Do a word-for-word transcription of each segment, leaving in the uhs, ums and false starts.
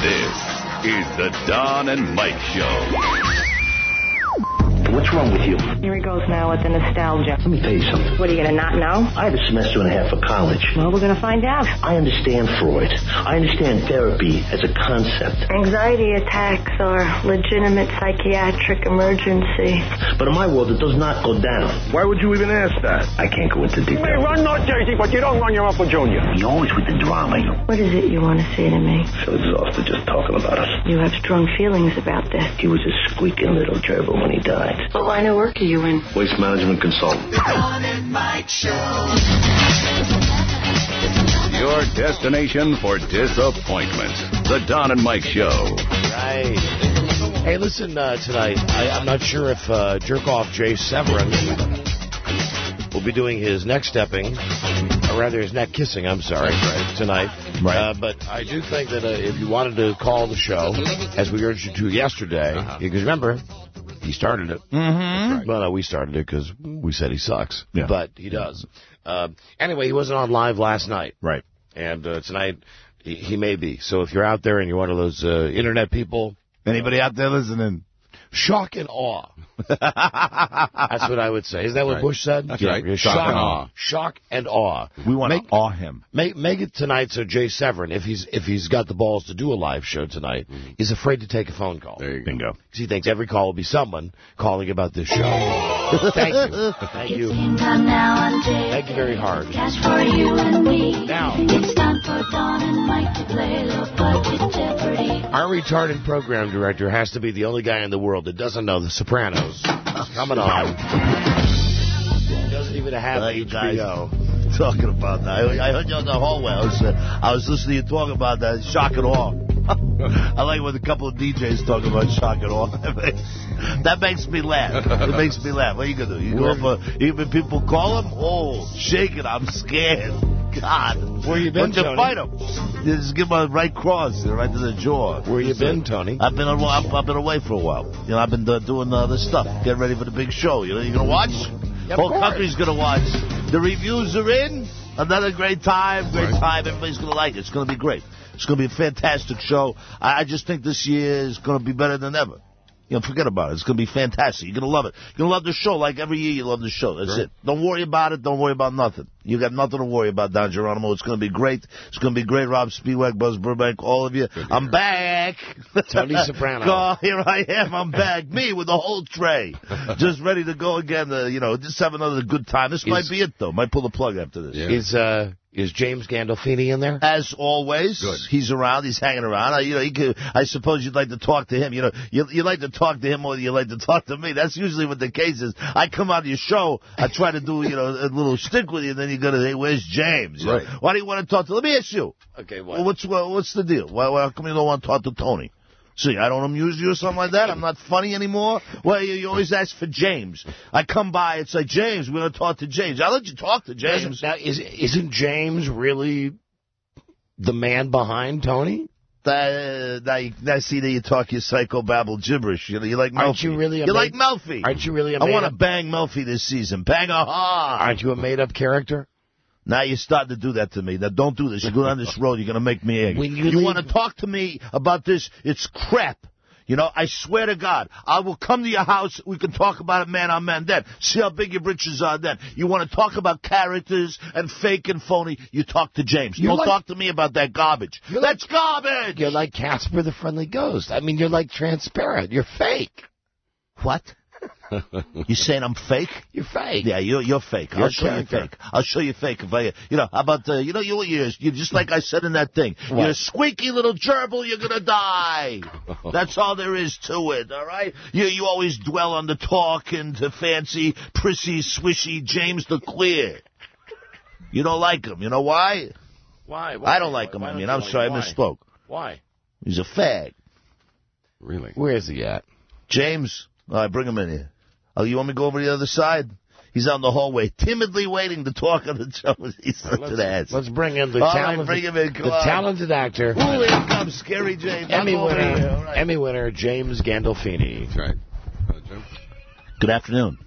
This is the Don and Mike Show. What's wrong with you? Here he goes now with the nostalgia. Let me tell you something. What, are you going to not know? I had a semester and a half of college. Well, we're going to find out. I understand Freud. I understand therapy as a concept. Anxiety attacks are legitimate psychiatric emergency. But in my world, it does not go down. Why would you even ask that? I can't go into You detail. may run North Jersey, but you don't run your Uncle Junior. You're always with the drama. You What is it you want to say to me? I feel exhausted just talking about it. You have strong feelings about this. He was a squeaking little gerbil when he died. What line of work are you in? Waste management consultant. Don and Mike Show. Your destination for disappointment. The Don and Mike Show. Right. Hey, listen, uh, tonight, I, I'm not sure if uh, Jerk-Off Jay Severin will be doing his neck stepping, or rather his neck kissing, I'm sorry, right, tonight. Right. Uh, but I do think that uh, if you wanted to call the show, as we urged you to yesterday, uh-huh. because remember, he started it. Mm-hmm. Right. Well, no, we started it because we said he sucks. Yeah. But he does. Uh, anyway, he wasn't on live last night. Right. And uh, tonight, he, he may be. So if you're out there and you're one of those uh, internet people... Anybody out there listening? Shock and awe. That's what I would say. Isn't that what Right. Bush said? That's Yeah, right. Shock, Shock and and awe. awe. Shock and awe. We want Make- to awe him. Make, make it tonight so Jay Severin, if he's if he's got the balls to do a live show tonight, mm-hmm. is afraid to take a phone call. There you go. Bingo. Because he thinks every call will be someone calling about this show. Thank you. Thank you. Thank you very hard. Cash for you and me. Now. It's time for Don and Mike to play Low Budget Jeopardy. Our retarded program director has to be the only guy in the world that doesn't know The Sopranos. Coming on. Doesn't even have Uh, you H B guys O. talking about that. I, I heard you on the hallway. I was, uh, I was listening to you talk about that. Shock and awe. I like when a couple of D Js talk about shock and awe. That makes me laugh. It makes me laugh. What are you going to do? You go for, even people call him? Oh, shaking. I'm scared. God. Where you been, Don't you Tony? fight him? You just give him a right cross, right to the jaw. Where you been, Tony? I've been I've, I've been away for a while. You know, I've been uh, doing other stuff, getting ready for the big show. You know, you gonna watch? Yeah, Whole of course. country's gonna watch. The reviews are in. Another great time, great time. Everybody's gonna like it. It's gonna be great. It's gonna be a fantastic show. I, I just think this year is gonna be better than ever. You know, forget about it. It's going to be fantastic. You're going to love it. You're going to love the show like every year you love the show. That's Sure. it. Don't worry about it. Don't worry about nothing. You got nothing to worry about, Don Geronimo. It's going to be great. It's going to be great. Rob Spiewak, Buzz Burbank, all of you. I'm back. Tony Soprano. Oh, here I am. I'm back. Me with the whole tray. Just ready to go again. Uh, you know, just have another good time. This Is- might be it, though. Might pull the plug after this. Is uh is James Gandolfini in there? As always, Good. he's around. He's hanging around. I, you know, he could, I suppose you'd like to talk to him. You know, you, you like to talk to him more than you like to talk to me. That's usually what the case is. I come out of your show, I try to do, you know, a little stick with you, and then you go to, hey, where's James? You know, Right. Why do you want to talk to? Let me ask you. Okay, Well, what's well, what's the deal? Why, why come you don't want to talk to Tony? See, I don't amuse you or something like that? I'm not funny anymore? Well, you, you always ask for James. I come by, it's like, James, we're going to talk to James. I'll let you talk to James. Now, is, isn't James really the man behind Tony? Uh, now, you, now see that you talk your psychobabble gibberish. You, you like Melfi. Aren't you really a You ma- like Melfi. Aren't you really a I want made-up- to bang Melfi this season. Bang a ha! Aren't you a made-up character? Now you're starting to do that to me. Now don't do this. You go down this road, you're going to make me angry. When you you leave- want to talk to me about this? It's crap. You know, I swear to God, I will come to your house. We can talk about it man on man then. See how big your britches are then. You want to talk about characters and fake and phony, you talk to James. You're Don't like- talk to me about that garbage. You're That's garbage! You're like Casper the Friendly Ghost. I mean, you're like transparent. You're fake. What? You saying I'm fake? You're fake. Yeah, you're you're fake. You're I'll a show you character. fake. I'll show you fake if I, you know, how about uh, you know you you're, you're just like I said in that thing. What? You're a squeaky little gerbil. You're gonna die. That's all there is to it. All right. You you always dwell on the talk and the fancy, prissy, swishy James the Clear. You don't like him. You know why? Why? Why? I don't like him. Why I don't mean, you I'm like sorry, him? I Why? misspoke. Why? He's a fag. Really? Where is he at? James, all right, bring him in here. Oh, you want me to go over to the other side? He's on the hallway, timidly waiting to talk on the show. He's such an ass. Let's bring in the All right, talented, bring him in. Come the on. talented actor, Ooh, here comes Scary James. Emmy I'll go over winner, here. All right. Emmy winner James Gandolfini. That's right. Uh, Jim? Good afternoon.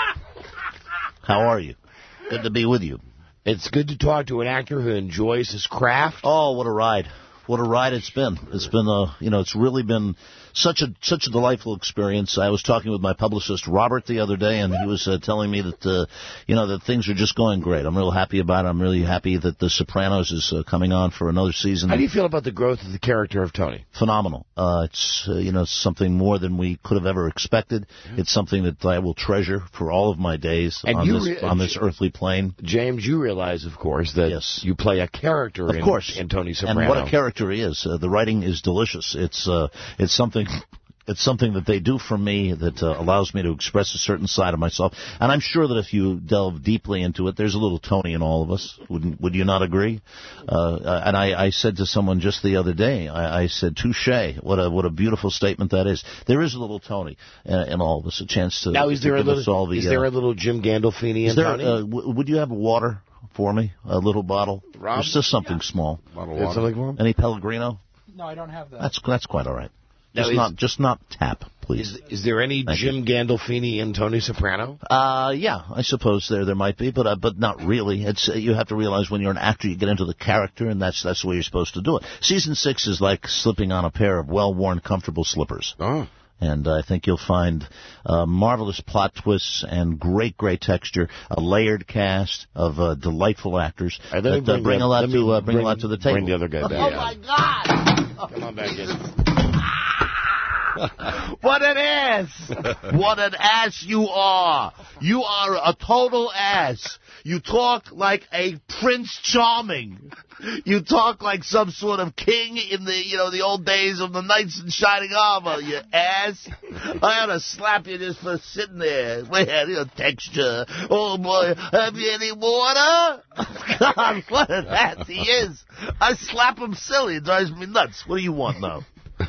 How are you? Good to be with you. It's good to talk to an actor who enjoys his craft. Oh, what a ride. what a ride it's been. It's been a, you know, it's really been such a such a delightful experience. I was talking with my publicist Robert the other day, and he was uh, telling me that, uh, you know, that things are just going great. I'm real happy about it. I'm really happy that The Sopranos is uh, coming on for another season. How do you feel about the growth of the character of Tony? Phenomenal. Uh, it's uh, you know something more than we could have ever expected. Yeah. It's something that I will treasure for all of my days and on you this re- on this earthly plane. James, you realize, of course, that yes. you play a character of in, course. in Tony Soprano. And what a character he is. Uh, the writing is delicious. It's uh, it's something. It's something that they do for me that uh, allows me to express a certain side of myself. And I'm sure that if you delve deeply into it, there's a little Tony in all of us. Wouldn't, would you not agree? Uh, and I, I said to someone just the other day, I, I said, touche, what a what a beautiful statement that is. There is a little Tony uh, in all of us, a chance to, now, is to there give a little, us all the... Is there uh, a little Jim Gandolfini in there, Tony? Uh, w- would you have water for me? A little bottle? Rob? Just small. small. Bottle Is something for him? Any Pellegrino? No, I don't have that. That's that's quite all right. Now, Just is, not just not tap, please. Is, is there any Thank Jim you. Gandolfini in Tony Soprano? Uh, yeah, I suppose there there might be, but uh, but not really. It's uh, you have to realize when you're an actor, you get into the character, and that's that's the way you're supposed to do it. Season six is like slipping on a pair of well-worn, comfortable slippers. Oh. And I think you'll find uh, marvelous plot twists and great, great texture, a layered cast of uh, delightful actors Right, that uh, bring the, a lot to uh, bring, bring a lot to the table. Bring the other guy back. Oh yeah. My God! Come on back in. What an ass! What an ass you are! You are a total ass. You talk like a Prince Charming. You talk like some sort of king in the, you know, the old days of the knights in shining armor, you ass. I ought to slap you just for sitting there. Man, your texture. Oh, boy, have you any water? God, what an ass he is. I slap him silly. It drives me nuts. What do you want now?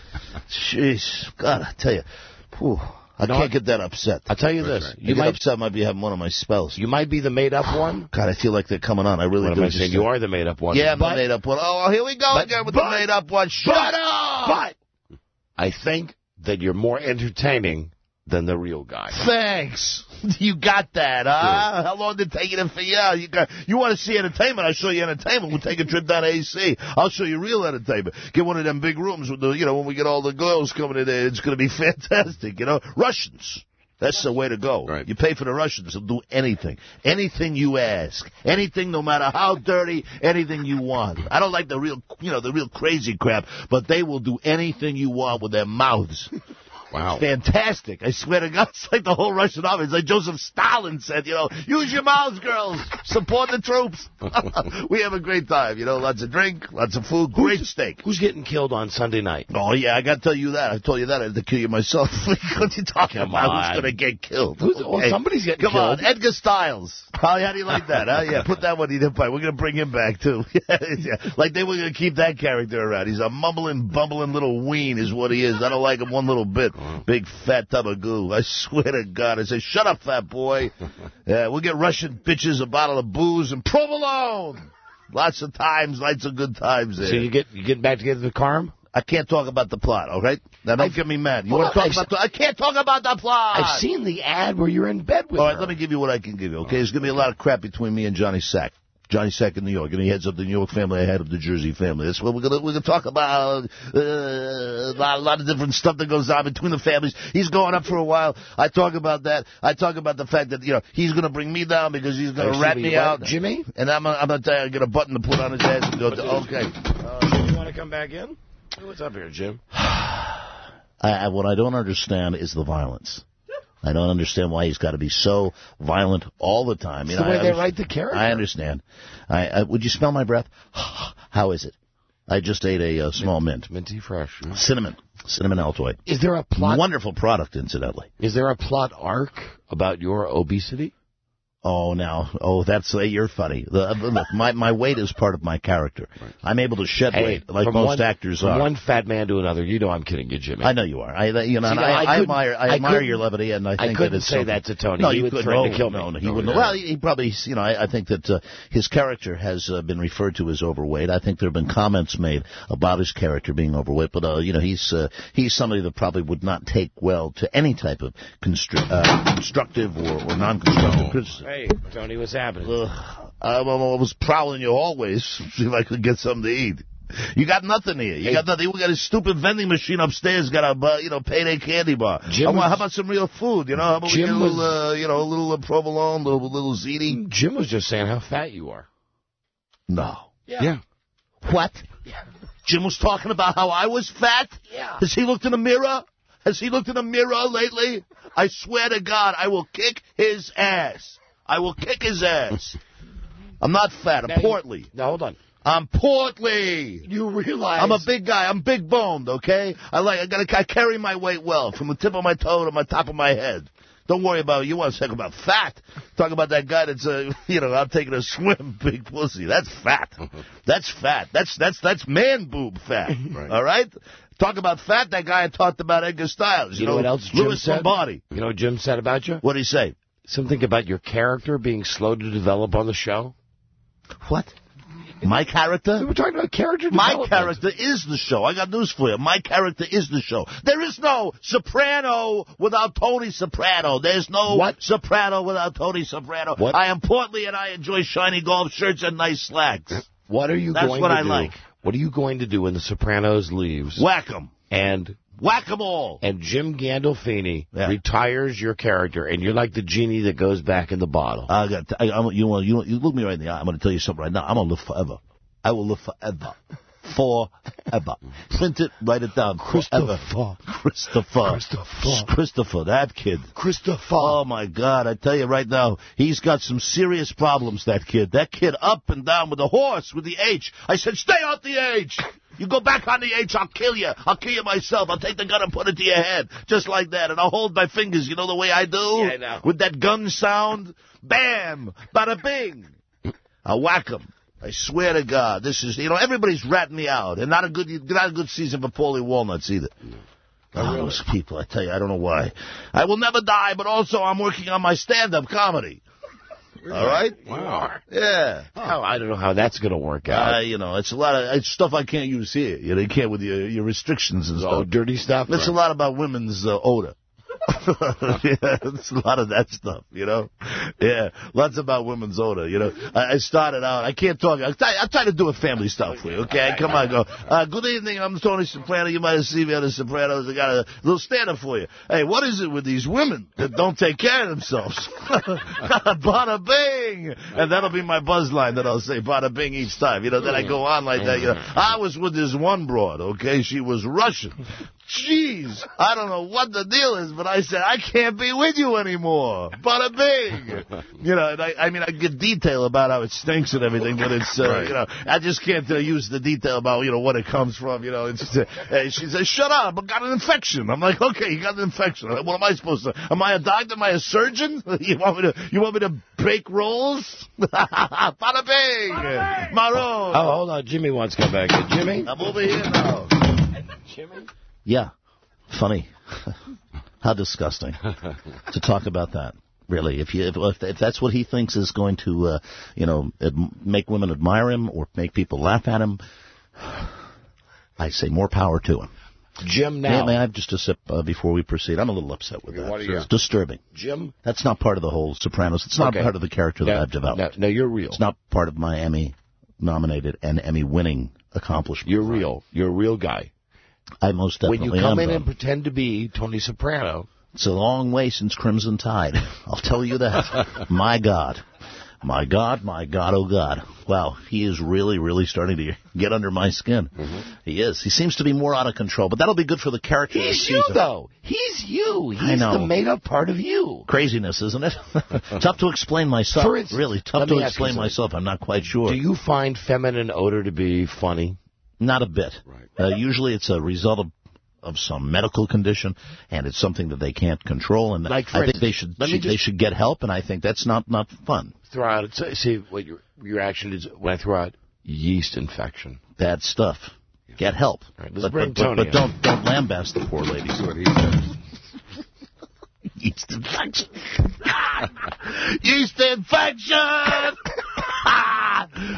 Jeez, God, I tell you, whew, I no, can't get that upset. I'll tell you this. Right. You, you might, get upset, I might be having one of my spells. You might be the made-up one. God, I feel like they're coming on. I really what do. Am I saying? You are the made-up one. Yeah, I'm but, the made-up one. Oh, here we go but, again with but, the made-up one. Shut but, up! But I think that you're more entertaining than the real guy. Thanks. You got that, huh? Good. How long did it take you for you? You got, you want to see entertainment? I'll show you entertainment. We'll take a trip down to A C. I'll show you real entertainment. Get one of them big rooms with the, you know, when we get all the girls coming in there, it's going to be fantastic, you know. Russians. That's the way to go. Right. You pay for the Russians. They'll do anything. Anything you ask. Anything, no matter how dirty, anything you want. I don't like the real, you know, the real crazy crap, but they will do anything you want with their mouths. Wow. Fantastic. I swear to God, it's like the whole Russian army. It's like Joseph Stalin said, you know, use your mouths, girls. Support the troops. We have a great time, you know, lots of drink, lots of food, great who's, steak. Who's getting killed on Sunday night? Oh, yeah, I got to tell you that. I told you that. I had to kill you myself. What are you talking Come about? on. Who's going to get killed? Who's, well, hey, somebody's getting come killed. Come on, Edgar Stiles. How, how do you like that, huh? Yeah, put that one in the pipe. We're going to bring him back, too. Yeah. Like they were going to keep that character around. He's a mumbling, bumbling little ween is what he is. I don't like him one little bit. Big, fat tub of goo. I swear to God. I say, shut up, fat boy. Yeah, we'll get Russian bitches, a bottle of booze, and provolone. Lots of times, lots of good times there. So you get you get back together with Carm? I can't talk about the plot, all right? Now, don't I've, get me mad. You well, want to talk I've, about the... I can't talk about the plot! I've seen the ad where you're in bed with all her. All right, let me give you what I can give you, okay? There's going to be a lot of crap between me and Johnny Sack. Johnny Sack in New York, and he heads up the New York family ahead of the Jersey family. That's what we're going we're gonna talk about. Uh, a, lot, a lot of different stuff that goes on between the families. He's going up for a while. I talk about that. I talk about the fact that, you know, he's going to bring me down because he's going to rat me out. Jimmy? And I'm, I'm going to get a button to put on his ass and go, to, okay. Uh, you want to come back in? What's up here, Jim? I, what I don't understand is the violence. I don't understand why he's got to be so violent all the time. It's you know, the way I they write the character. I understand. I, I, would you smell my breath? How is it? I just ate a uh, small mint. Minty fresh. Yeah. Cinnamon. Cinnamon Altoid. Is there a plot? Wonderful product, incidentally. Is there a plot arc about your obesity? Oh, now, oh, that's, uh, you're funny. The, look, my, my weight is part of my character. Right. I'm able to shed hey, weight like most one, actors from are. From one fat man to another, you know I'm kidding you, Jimmy. I know you are. I, you know, See, and no, I, I, I admire, I admire your levity, and I think I couldn't that it's say something. that to Tony. No, he you would couldn't. threaten no, to kill me. No, he no, wouldn't. no. Well, he, he probably, you know, I, I think that uh, his character has uh, been referred to as overweight. I think there have been comments made about his character being overweight, but uh, you know, he's uh, he's somebody that probably would not take well to any type of constru- uh, constructive or, or non-constructive criticism. Hey, Tony, what's happening? Uh, I, I was prowling your hallways, see if I could get something to eat. You got nothing here. You Hey. got nothing. We got a stupid vending machine upstairs. Got a uh, you know payday candy bar. Jim I want, was- how about some real food? You know, how about we Jim get a little was- uh, you know a little uh, provolone, little little ziti. Jim was just saying how fat you are. No. Yeah. What? Jim was talking about how I was fat? Yeah. Has he looked in the mirror? Has he looked in the mirror lately? I swear to God, I will kick his ass. I will kick his ass. I'm not fat. Now I'm you- portly. Now, hold on. I'm portly. You realize... I'm a big guy. I'm big boned, okay? I like. I gotta. I carry my weight well, from the tip of my toe to my top of my head. Don't worry about it. You want to talk about fat? Talk about that guy that's, uh, you know, I'm taking a swim, big pussy. That's fat. That's fat. That's that's that's man boob fat. Right. All right. Talk about fat. That guy I talked about Edgar Stiles. You, You know what else Jim Louis said? Lombardi. You know what Jim said about you? What did he say? Something about your character being slow to develop on the show. What? My character? We were talking about character My development. character is the show. I got news for you. My character is the show. There is no Soprano without Tony Soprano. There's no What? Soprano without Tony Soprano. What? I am portly and I enjoy shiny golf shirts and nice slacks. What are you That's going what to I do? like. What are you going to do when The Sopranos leaves Whack 'em. and Whack 'em all. and Jim Gandolfini Yeah. retires your character and you're like the genie that goes back in the bottle? I got. I, I'm, you want. You, want- you look me right in the eye. I'm going to tell you something right now. I'm going to live forever. I will live forever. Forever. Print it. Write it down. Forever. Christopher. Christopher. Christopher. Christopher. That kid. Christopher. Oh, my God. I tell you right now, he's got some serious problems, that kid. That kid up and down with the horse, with the H. I said, stay off the H. You go back on the H, I'll kill you. I'll kill you myself. I'll take the gun and put it to your head. Just like that. And I'll hold my fingers, you know the way I do? Yeah, I know. With that gun sound. Bam. Bada bing. I'll whack him. I swear to God, this is, you know, everybody's ratting me out. And not a good, not a good season for Paulie Walnuts either. Oh, those people, I tell you, I don't know why. I will never die, but also I'm working on my stand-up comedy. All right? Wow. Yeah. Oh, I don't know how that's going to work out. Uh, you know, it's a lot of it's stuff I can't use here. You know, you can't with your, your restrictions and Oh, stuff. dirty stuff? It's a lot about women's uh, odor. Yeah, it's a lot of that stuff, you know. Yeah, lots about women's odor, you know. I, I started out. I can't talk. I try, I try to do a family stuff for you, okay? Come on, go. Uh, good evening. I'm Tony Soprano. You might have seen me on The Sopranos. I got a little stand-up for you. Hey, what is it with these women that don't take care of themselves? Bada bing, and that'll be my buzz line that I'll say bada bing each time. You know, then I go on like that. You know, I was with this one broad, okay? She was Russian. Jeez, I don't know what the deal is, but I said, I can't be with you anymore. Bada bing. You know, and I, I mean, I get detail about how it stinks and everything, but it's, uh, Right. you know, I just can't uh, use the detail about, you know, what it comes from, you know. It's, uh, uh, she says, shut up, I got an infection. I'm like, okay, you got an infection. What am I supposed to, am I a doctor? Am I a surgeon? You want me to, you want me to bake rolls? Bada bing. Maro. Oh, hold on. Jimmy wants to come back. Uh, Jimmy? I'm over here now. Jimmy? Yeah. Funny. How disgusting to talk about that. Really, if you if, if that's what he thinks is going to, uh, you know, ad- make women admire him or make people laugh at him, I say more power to him. Jim May, now. may I have just a sip uh, before we proceed? I'm a little upset with that. What are you- It's disturbing. Jim? That's not part of the whole Sopranos. It's not Okay. part of the character that No, I've developed. No, no, you're real. It's not part of my Emmy-nominated and Emmy-winning accomplishment. You're real. You're a real guy. I most When definitely you come am, in though. and pretend to be Tony Soprano, It's a long way since Crimson Tide. I'll tell you that. My God. My God, my God, oh God. Wow, he is really, really starting to get under my skin. Mm-hmm. He is. He seems to be more out of control, but that'll be good for the character of the he's you, season. though. He's you. He's I know. the made-up part of you. Craziness, isn't it? Tough to explain myself. For instance, really, tough let to me ask you explain something. myself. I'm not quite sure. Do you find feminine odor to be funny? Not a bit. Right. Uh, usually it's a result of of some medical condition, and it's something that they can't control, and Like, for I think instance, they should, let me should they just- should get help, and I think that's not, not fun. Throw out, so- see what your reaction is when I throw out yeast infection. Bad stuff. Get help. All right, let's but, bring but, Tony but, but in. don't don't lambaste the poor ladies. That's what he said. Yeast infection. Yeast infection.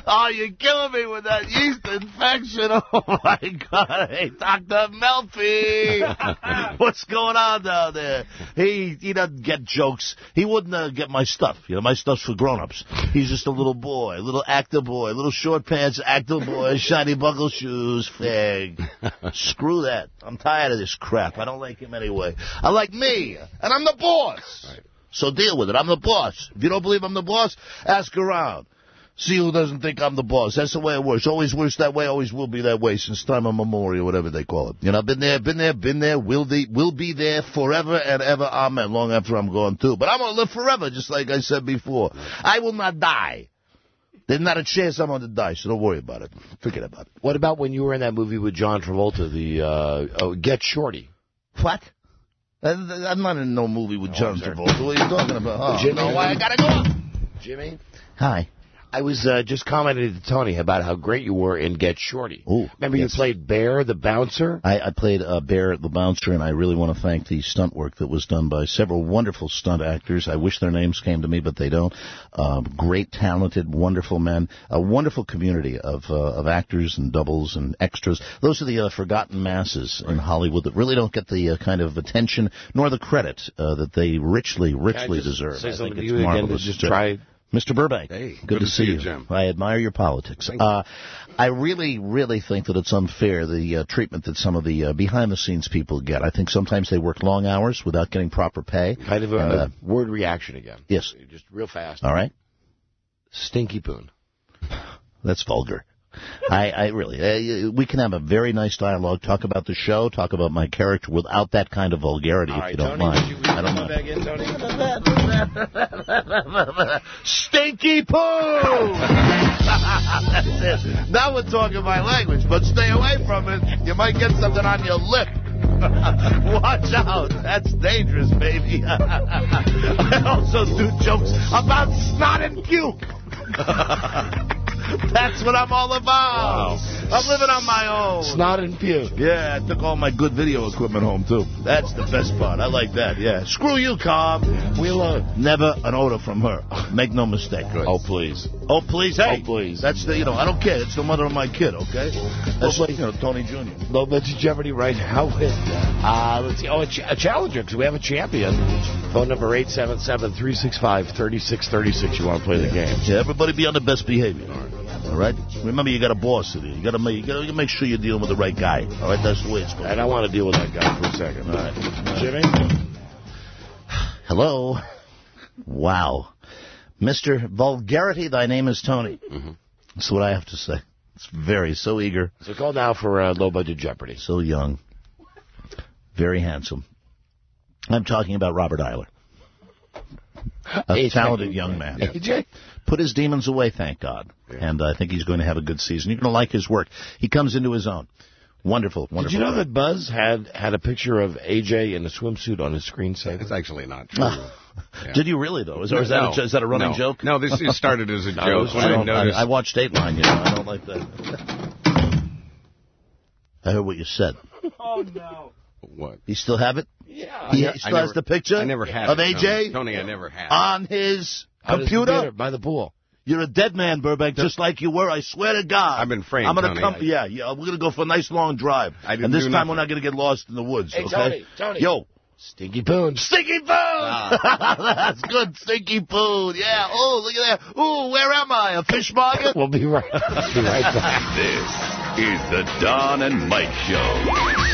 Oh, you're killing me with that yeast infection. Oh, my God. Hey, Doctor Melfi. What's going on down there? He he doesn't get jokes. He wouldn't uh, get my stuff. You know, my stuff's for grown-ups. He's just a little boy, a little actor boy, little short pants actor boy, shiny buckle shoes, fag. Screw that. I'm tired of this crap. I don't like him anyway. I like me, and I'm the boss. Right. So deal with it. I'm the boss. If you don't believe I'm the boss, ask around. See who doesn't think I'm the boss. That's the way it works. Always works that way, always will be that way since time immemorial, whatever they call it. You know, been there, been there, been there, will be, will be there forever and ever. Amen. Long after I'm gone, too. But I'm going to live forever, just like I said before. I will not die. There's not a chance I'm going to die, so don't worry about it. Forget about it. What about when you were in that movie with John Travolta, the uh, oh, Get Shorty? What? I'm not in no movie with oh, John Travolta. What are you talking about? Oh, Jimmy, no, I got to go. Jimmy? Hi. I was uh, just commenting to Tony about how great you were in Get Shorty. Ooh, Remember yes. you played Bear, the bouncer? I, I played uh, Bear, the bouncer, and I really want to thank the stunt work that was done by several wonderful stunt actors. I wish their names came to me, but they don't. Uh, great, talented, wonderful men. A wonderful community of uh, of actors and doubles and extras. Those are the uh, forgotten masses right. in Hollywood that really don't get the uh, kind of attention nor the credit uh, that they richly, richly deserve. Say I think to it's you marvelous. Again, just try... Mister Burbank, hey, good, good to, to see you, you. Jim. I admire your politics. Uh, I really, really think that it's unfair, the uh, treatment that some of the uh, behind-the-scenes people get. I think sometimes they work long hours without getting proper pay. Kind of a uh, word reaction again. Yes. Just real fast. All right. Stinky Poon. That's vulgar. I, I really, uh, we can have a very nice dialogue, talk about the show, talk about my character without that kind of vulgarity, All if right, you don't Tony, mind. You, I don't mind. Tony? Stinky poo! That's it. Now we're talking my language, but stay away from it. You might get something on your lip. Watch out. That's dangerous, baby. I also do jokes about snot and puke. That's what I'm all about. Wow. I'm living on my own. Snot and puke. Yeah, I took all my good video equipment home, too. That's the best part. I like that, yeah. Screw you, Cobb. We'll uh, never an order from her. Make no mistake. Right? Oh, please. Oh, please. Hey. Oh, please. That's the, you know, I don't care. It's the mother of my kid, okay? That's like, you know, Tony Junior No Mention Jeopardy right now with, uh, let's see, oh, a, ch- a challenger, because we have a champion. Phone number eight seven seven, three six five, three six three six. You want to play the game. Yeah, everybody be on the best behavior. All right. All right? Remember, you got a boss in here. You got to make, you got to make sure you're dealing with the right guy. All right? That's the way it's going. I don't want to deal with that guy for a second. All right. All right. Jimmy? Hello. Wow. Mister Vulgarity, thy name is Tony. Mm-hmm. That's what I have to say. It's very, so eager. So call now for uh, low-budget Jeopardy. So young. Very handsome. I'm talking about Robert Eiler. A A J. talented young man. A J? Put his demons away, thank God. Yeah. And I think he's going to have a good season. You're going to like his work. He comes into his own. Wonderful, wonderful. Did you know guy. that Buzz had, had a picture of A J in a swimsuit on his screensaver? It's actually not true. Yeah. Did you really, though? Is, no, or is, that no, a, is that a running no. joke? No, this is started as a joke. I, when I, don't, noticed... I, I watched Dateline, you know. I don't like that. I heard what you said. Oh, no. What? You still have it? Yeah. He I, still I never, has the picture I never had of it, A J? Tony. Tony, I never had it. On his On his computer? computer? By the pool. You're a dead man, Burbank, just like you were. I swear to God. I've been framed, I'm gonna Tony. come. I, yeah, yeah. We're gonna go for a nice long drive. I didn't and this do time nothing. we're not gonna get lost in the woods. Hey, okay? Tony, Tony. Yo. Stinky Poon. Stinky Poon! Ah. That's good, Stinky Poon. Yeah. Oh, look at that. Ooh, where am I? A fish market? We'll be right, we'll be right back. This is the Don and Mike Show.